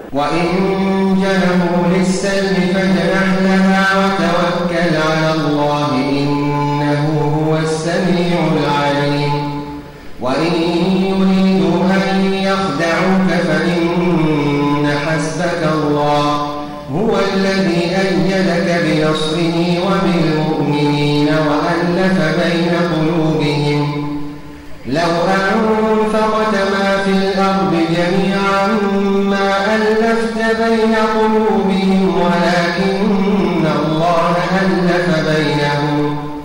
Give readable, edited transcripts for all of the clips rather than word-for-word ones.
وإن جنحوا للسلم فاجنح لها وتوكل على الله إنه هو السميع العليم وإن يريدوا أن يخدعوك فإن حسبك الله هو الذي أيدك بنصره وبالمؤمنين وألف بين قلوبهم لو أنفقت ما في الأرض جميعا ما ألفت بين قلوبهم ولكن الله ألف بينهم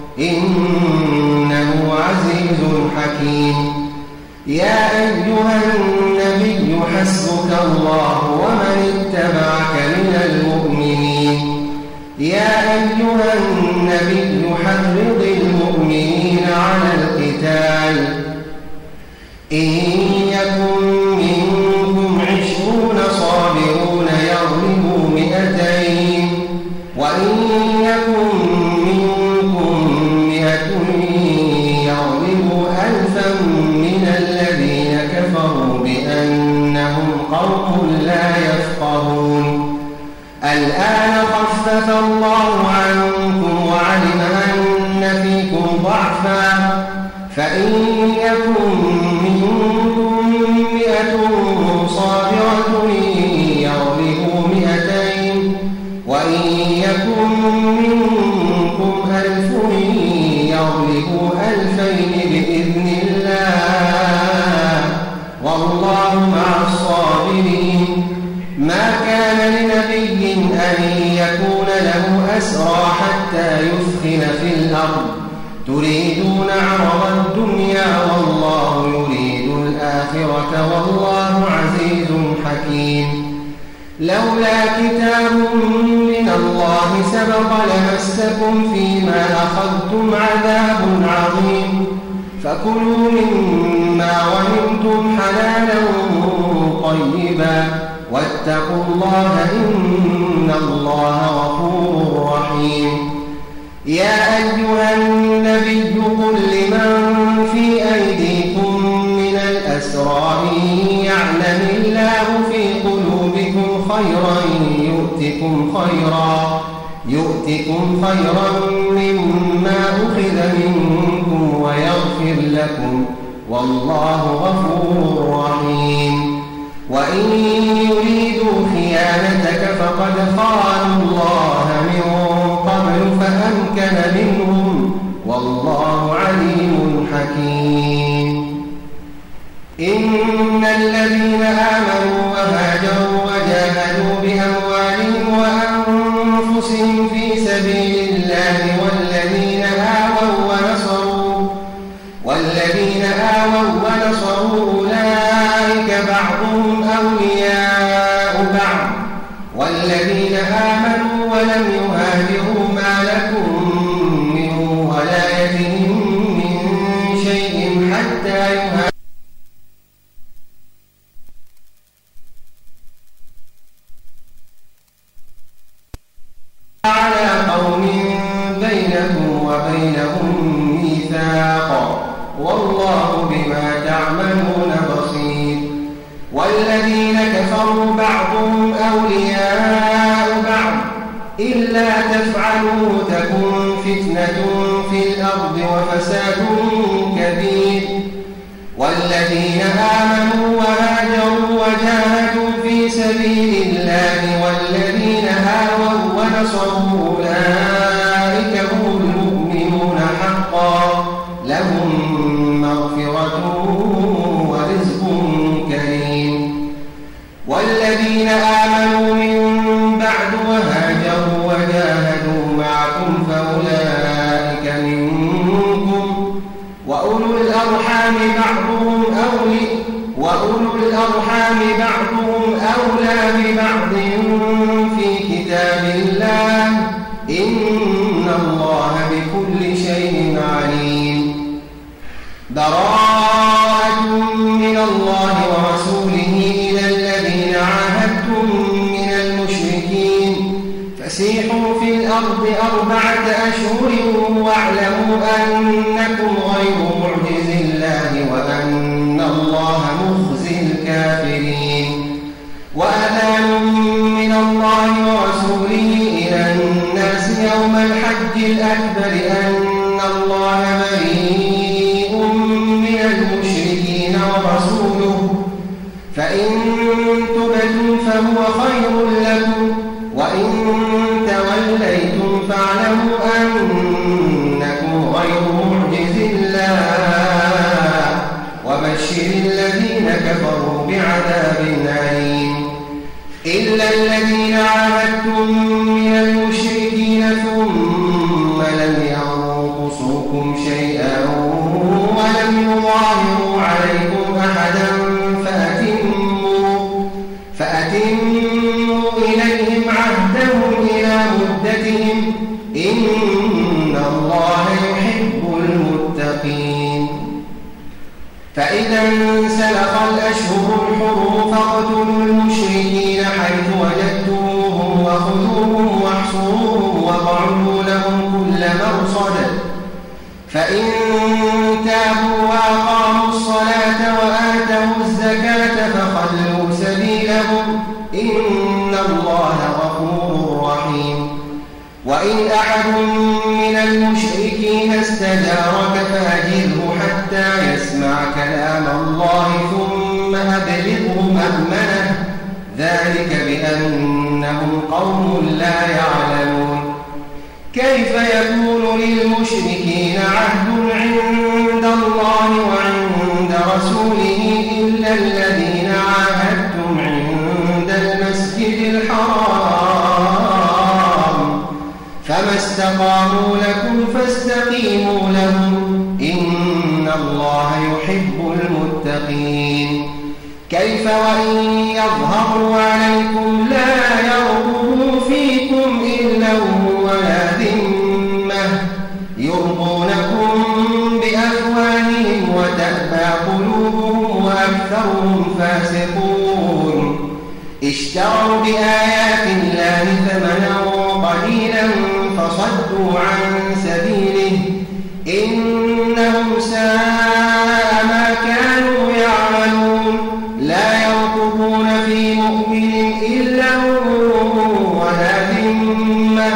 إنه عزيز حكيم يا أيها النبي حسبك الله ومن اتبعك من المؤمنين يا أيها النبي حرض المؤمنين على القتال إن يكن منكم 20 صابرون يغلبوا 200 وإن يكن منكم 100 يغلبوا 1000 من الذين كفروا بأنهم قوم لا يفقهون الآن خفف الله عنكم وعلم أن فيكم ضعفا فإن يكن منكم 100 صابرة يغلبوا 200 وإن يكن منكم 1000 يغلبوا 2000 بإذن الله والله مع الصابرين ما كان لنبي أن يكون له أسرى حتى يثخن في الأرض تريدون عرض الدنيا والله يريد الآخرة والله عزيز حكيم لولا كتاب من الله سبق لمسكم فيما أخذتم عذاب عظيم فكلوا مما غنمتم حلالا طيبا واتقوا الله إن الله غفور رحيم يا أيها النبي قل لمن في أيديكم من الأسرى إن يعلم الله في قلوبكم خيرا يؤتكم خيرا مما أخذ منكم ويغفر لكم والله غفور رحيم وإن يريدوا خيانتك فقد خانوا الله من قبل فأمكن منهم والله عليم حكيم إن الذين آمنوا وهاجروا وجاهدوا بأموالهم وأنفسهم في سبيل الله والذين آووا ونصروا أولئك بعضهم أولياء بعض والذين آمنوا ولم يهاجروا ما لكم من ولايتهم من شيء حتى يهاجروا على قوم بينكم وبينهم ميثاق والله بما تعملون بصير والذين كفروا بعضهم أولياء بعض إلا تفعلوا تكن فتنة في الأرض وفساد كبير والذين آمنوا وهاجروا وجاهدوا في سبيل الله والذين آووا ونصروا أولئك هم المؤمنون حقا لهم مغفرة ورزق كريم والذين آمنوا من بعد وهاجروا وجاهدوا معكم فأولئك منكم وأولو الأرحام بعضهم أولى ببعض في كتاب الله إن الله بكل شيء عليم براءة من الله ورسوله إلى الذين عاهدتم من المشركين فسيحوا في الأرض 4 أشهر واعلموا أنكم غير معجز الله وأن الله مخزي الكافرين وأذان الأكبر أن الله بريء من المشركين ورسوله فإن تبتم فهو خير لكم وإن توليتم فاعلموا أنكم غير معجز الله وبشر الذين كفروا بعذاب أليم إلا الذين عاهدتم من المشركين ثم لم ينقصوكم شيئا ولم يظاهروا عليكم أحدا فأتموا إليهم عهدهم إلى مدتهم إن الله يحب المتقين فإذا انسلخ الأشهر الحرم فاقتلوا المشركين حيث وجدتموهم وخذوهم واحصروهم واقعدوا لهم كل مرصد فإن تابوا وأقاموا الصلاة وآتوا الزكاة فخلوا سبيلهم إن الله غفور رحيم وإن أحد من المشركين استجارك فأجره حتى يسمع كلام الله ثم أبلغه مأمنه ذلك بأنهم قوم لا يعلمون كيف يكون للمشركين عهد عند الله وعند رسوله إلا الذين عاهدتم عند المسجد الحرام فما استقاموا لكم فاستقيموا لهم إن الله يحب المتقين كيف وإن يظهروا عليكم لا يرقبوا فيكم إلا ولا ذمة يرضونكم بأفواههم وتأبى قلوبهم وأكثرهم فاسقون اشتروا بآيات الله ثمنا قليلا فصدوا عن سبيله إنهم ساء ما كانوا يعملون لا يرقبون في مؤمن إلا ولا ذمة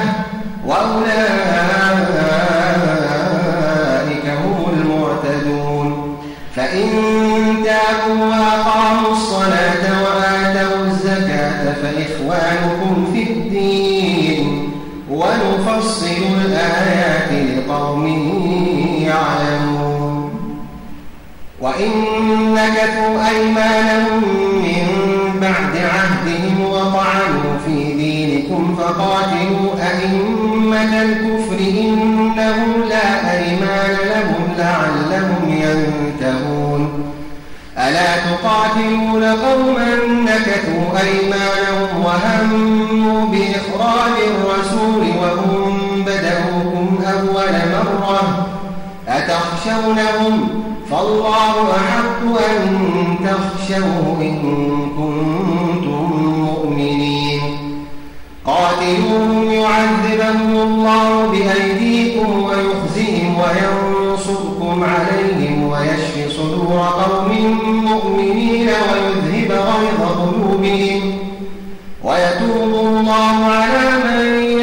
وأولئك هم المعتدون فإن تابوا وأقاموا الصلاة وآتوا الزكاة فإخوانكم في الدين ونفصل الآيات لقوم يعلمون وإن نكثوا أيمانهم من بعد عهدهم وطعنوا في دينكم فقاتلوا أئمة الكفر إنهم لا أيمان لهم لعلهم ينتهون ألا تقاتلون قوما نكثوا أيمانهم وهموا بإخراج الرسول وهم بدأوكم أول مرة أتخشونهم فالله أحق أن تخشوه إن كنتم مؤمنين قاتلوهم يعذبهم الله بأيديكم ويخزهم وينصركم عليهم ويشفي صدور قوم مؤمنين ويذهب غيظ قلوبهم ويتوب الله على من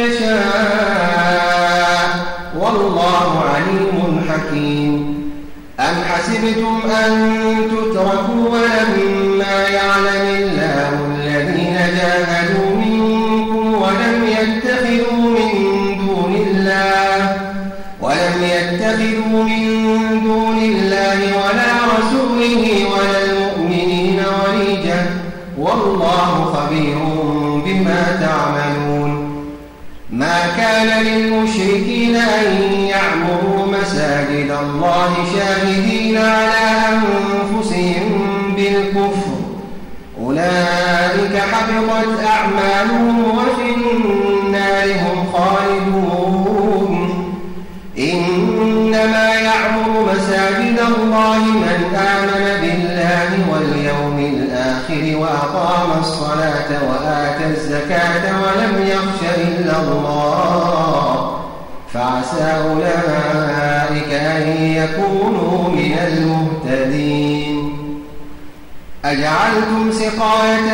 يشاء والله عليم حكيم أم حسبتم أن تتركوا ولما يعلم الله الذين جاهدوا منكم ولم يتخذوا من دون الله ولا رسوله ولا المؤمنين وليجة والله خبير بما تعملون ما كان للمشركين أن يعمروا مساجد الله شاهدين على أنفسهم بالكفر أولئك حبطت أعمالهم وفي النار هم خالدون إنما يعمر مساجد الله من آمن بالله واليوم الآخر وأقام الصلاة وآتى الزكاة ولم يخش إلا الله فعسى أولئك أن يكونوا من المهتدين أجعلتم سقاية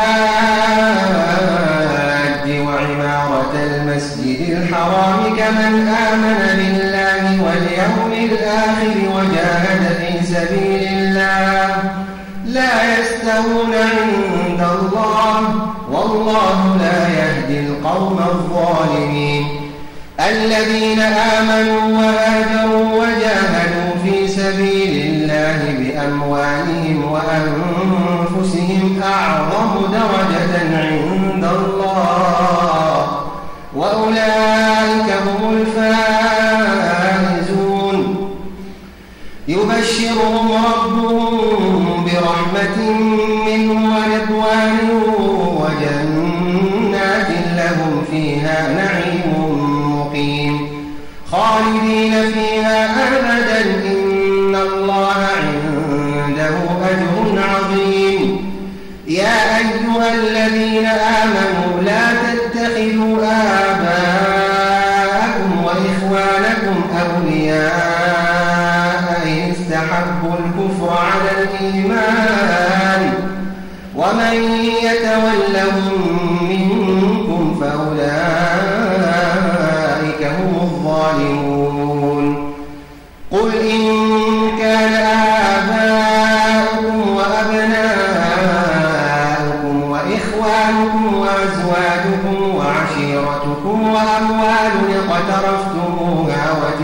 الحاج وعمارة المسجد الحرام كمن عند الله والله لا يهدي القوم الظالمين. الذين آمنوا وهاجروا وجاهدوا في سبيل الله بأموالهم وأنفسهم أعظم درجة عند الله وأولئك هم الفائزون. يبشرهم ربهم برحمة منه ورضوان وجنات لهم فيها نعيم مقيم خالدين فيها أبدا إن الله عنده أجر عظيم. يا أيها الذين آمنوا لا تتخذوا آباءكم وإخوانكم أولياء إن استحبوا الكفر على الإيمان ومن يتولهم منكم فأولئك هم الظالمون. قل إن كان آباؤكم وأبناؤكم وإخوانكم وأزواجكم وعشيرتكم وأموال اقترفتموها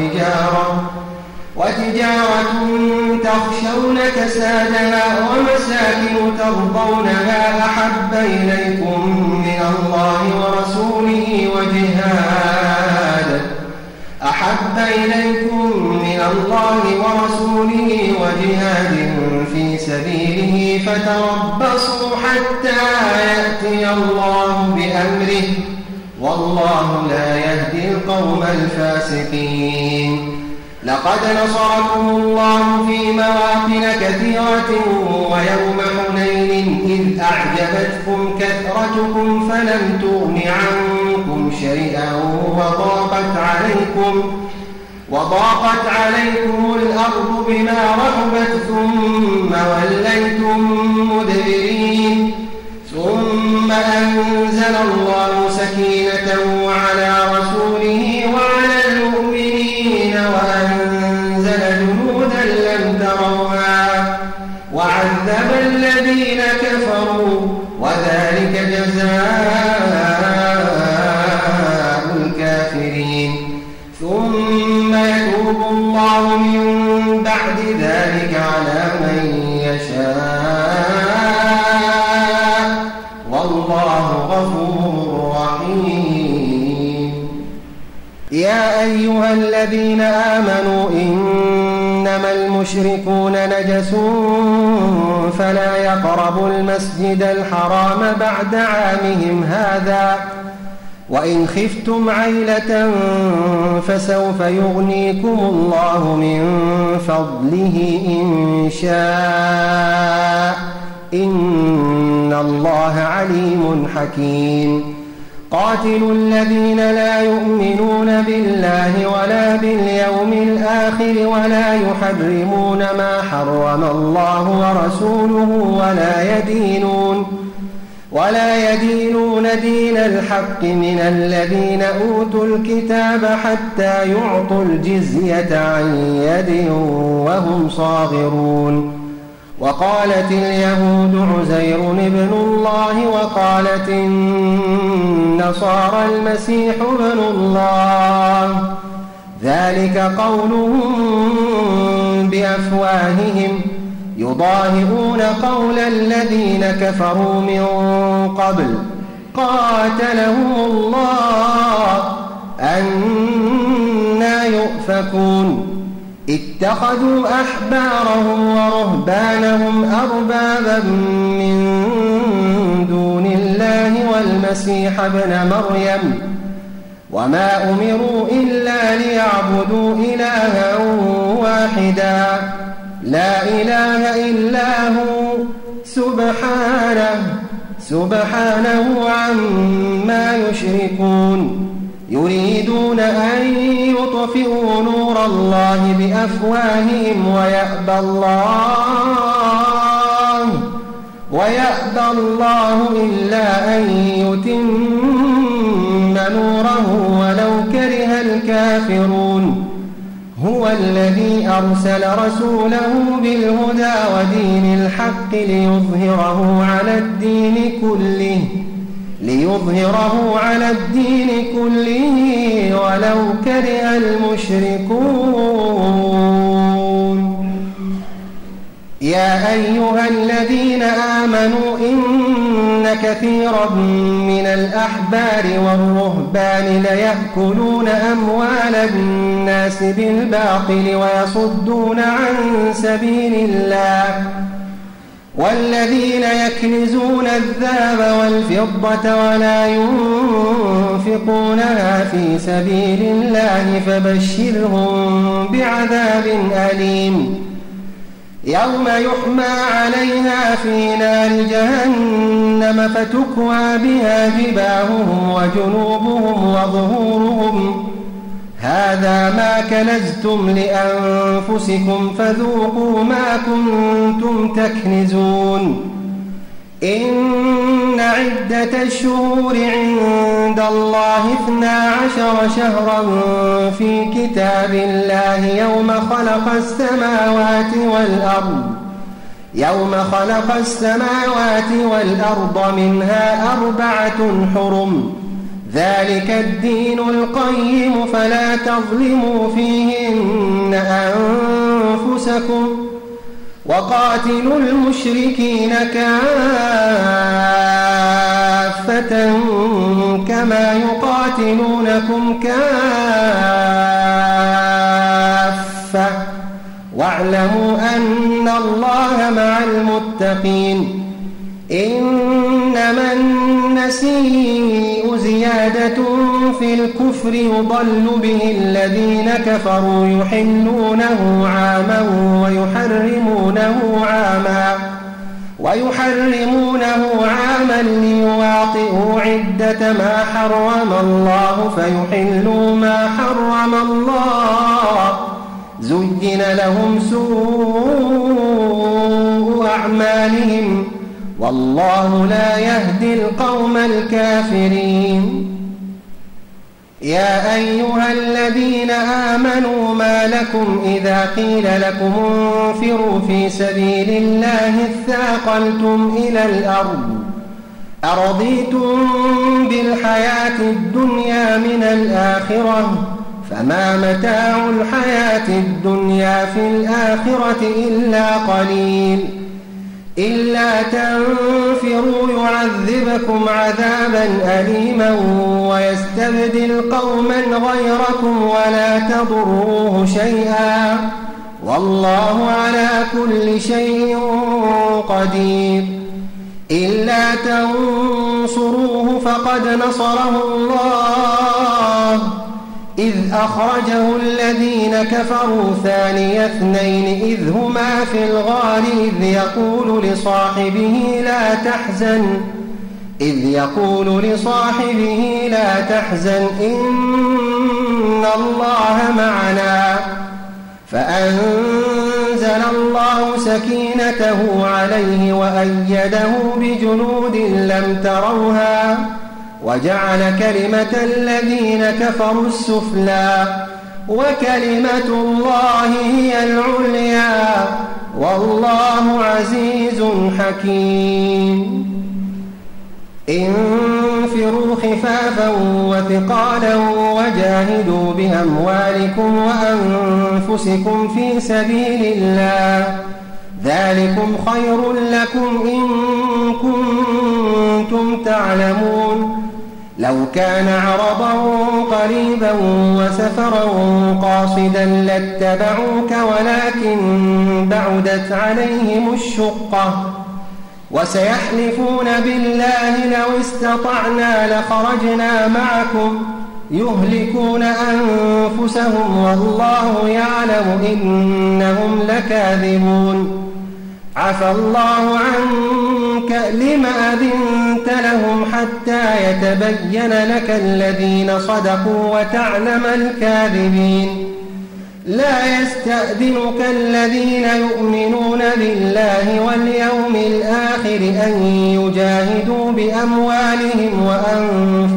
وتجارة تخشون كسادها ومساكن ترضونها أحب إليكم من الله ورسوله وجهاد في سبيله فتربصوا حتى يأتي الله بأمره والله لا يهدي القوم الفاسقين. لقد نصركم الله في مواطن كثيرة ويوم حنين إذ أعجبتكم كثرتكم فلم تغن عنكم شيئا وضاقت عليكم الأرض بما رحبت ثم وليتم مدبرين. ثم أنزل الله سكينته على رسوله وعلى المؤمنين وأنزل جنودا لم تروها وعذب الذين كفروا وذلك جزاء الكافرين. ثم يتوب الله من بعد ذلك على من يشاء والله غفور رحيم. يا أيها الذين آمنوا إنما المشركون نجس فلا يقربوا المسجد الحرام بعد عامهم هذا وإن خفتم عيلة فسوف يغنيكم الله من فضله إن شاء إن الله عليم حكيم. قاتلوا الذين لا يؤمنون بالله ولا باليوم الآخر ولا يحرمون ما حرم الله ورسوله ولا يدينون دين الحق من الذين أوتوا الكتاب حتى يعطوا الجزية عن يد وهم صاغرون. وقالت اليهود عزير ابن الله وقالت النصارى المسيح ابن الله ذلك قولهم بأفواههم يضاهئون قول الذين كفروا من قبل قاتلهم الله أنى يؤفكون. اتخذوا أحبارهم ورهبانهم أربابا من دون الله والمسيح ابن مريم وما أمروا إلا ليعبدوا إلها واحدا لا إله إلا هو سبحانه عما يشركون. يريدون أن يطفئوا نور الله بأفواههم ويأبى الله إلا أن يتم نوره ولو كره الكافرون. هو الذي أرسل رسوله بالهدى ودين الحق ليظهره على الدين كله ولو كره المشركون. يا أيها الذين آمنوا إن كثيرا من الأحبار والرهبان ليأكلون أموال الناس بالباطل ويصدون عن سبيل الله، والذين يكنزون الذهب والفضة ولا ينفقونها في سبيل الله فبشرهم بعذاب أليم يوم يحمى عليها في نار جهنم فتكوى بها جباههم وجنوبهم وظهورهم هذا ما كنزتم لأنفسكم فذوقوا ما كنتم تكنزون. إن عدة الشهور عند الله 12 شهرا في كتاب الله يوم خلق السماوات والأرض منها 4 حرم ذلك الدين القيم فلا تظلموا فيهن أنفسكم وقاتلوا المشركين كافة كما يقاتلونكم كافة واعلموا أن الله مع المتقين. إنما النسيء زيادة في الكفر يضل به الذين كفروا يحلونه عاما ويحرمونه عاما ليواطئوا عدة ما حرم الله فيحلوا ما حرم الله زين لهم سوء أعمالهم والله لا يهدي القوم الكافرين. يا أيها الذين آمنوا ما لكم إذا قيل لكم انفروا في سبيل الله اثاقلتم إلى الأرض أرضيتم بالحياة الدنيا من الآخرة فما متاع الحياة الدنيا في الآخرة إلا قليل. إلا تنفروا يعذبكم عذابا أليما ويستبدل قوما غيركم ولا تضروه شيئا والله على كل شيء قدير. إلا تنصروه فقد نصره الله إذ أخرجه الذين كفروا ثاني اثنين إذ هما في الغار إذ يقول لصاحبه لا تحزن إن الله معنا فأنزل الله سكينته عليه وأيده بجنود لم تروها وجعل كلمة الذين كفروا السفلى وكلمة الله هي العليا والله عزيز حكيم. انفروا خفافا وثقالا وجاهدوا بأموالكم وأنفسكم في سبيل الله ذلكم خير لكم إن كنتم تعلمون. لو كان عرضا قريبا وسفرا قاصدا لاتبعوك ولكن بعدت عليهم الشقة وسيحلفون بالله لو استطعنا لخرجنا معكم يهلكون أنفسهم والله يعلم إنهم لكاذبون. عفى الله عنك لم أذنت لهم حتى يتبين لك الذين صدقوا وتعلم الكاذبين. لا يستأذنك الذين يؤمنون بالله واليوم الآخر أن يجاهدوا بأموالهم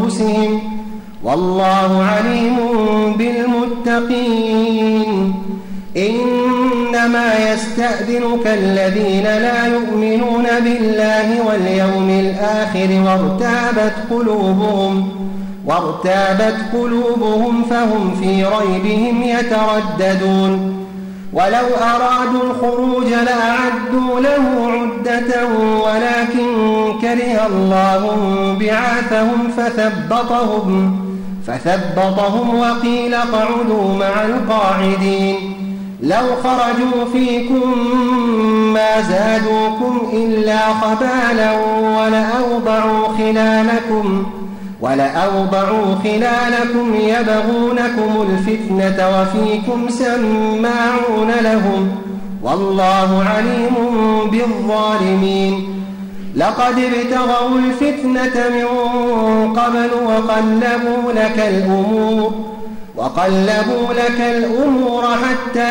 وأنفسهم والله عليم بالمتقين. إنما يستأذنك الذين لا يؤمنون بالله واليوم الآخر وارتابت قلوبهم فهم في ريبهم يترددون ولو أرادوا الخروج لأعدوا له عدة ولكن كره الله بعاثهم فثبطهم وقيل اقعدوا مع القاعدين لو خرجوا فيكم ما زادوكم إلا خبالا ولأوضعوا خلالكم يبغونكم الفتنة وفيكم سماعون لهم والله عليم بالظالمين لقد ابتغوا الفتنة من قبل وقلبوا لك الأمور حتى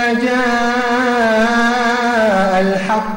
جاء الحق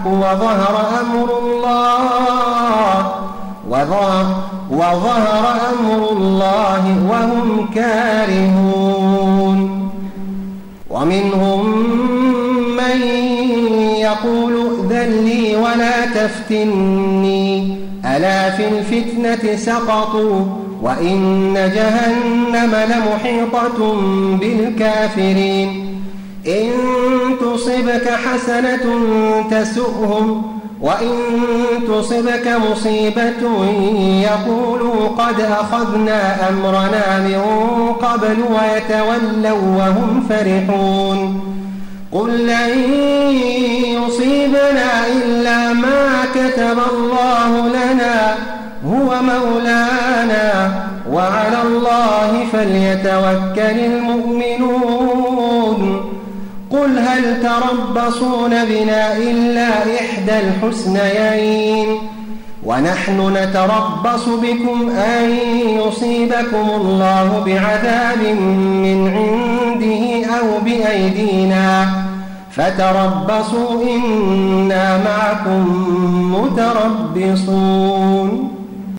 وظهر أمر الله وهم كارهون ومنهم من يقول ائذن لي ولا تفتني ألا في الفتنة سقطوا وإن جهنم لمحيطة بالكافرين إن تصبك حسنة تسؤهم وإن تصبك مصيبة يقولوا قد أخذنا أمرنا من قبل ويتولوا وهم فرحون قل لن يصيبنا إلا ما كتب الله لنا هو مولانا وعلى الله فليتوكل المؤمنون قل هل تربصون بنا إلا إحدى الحسنيين ونحن نتربص بكم أن يصيبكم الله بعذاب من عنده أو بأيدينا فتربصوا إنا معكم متربصون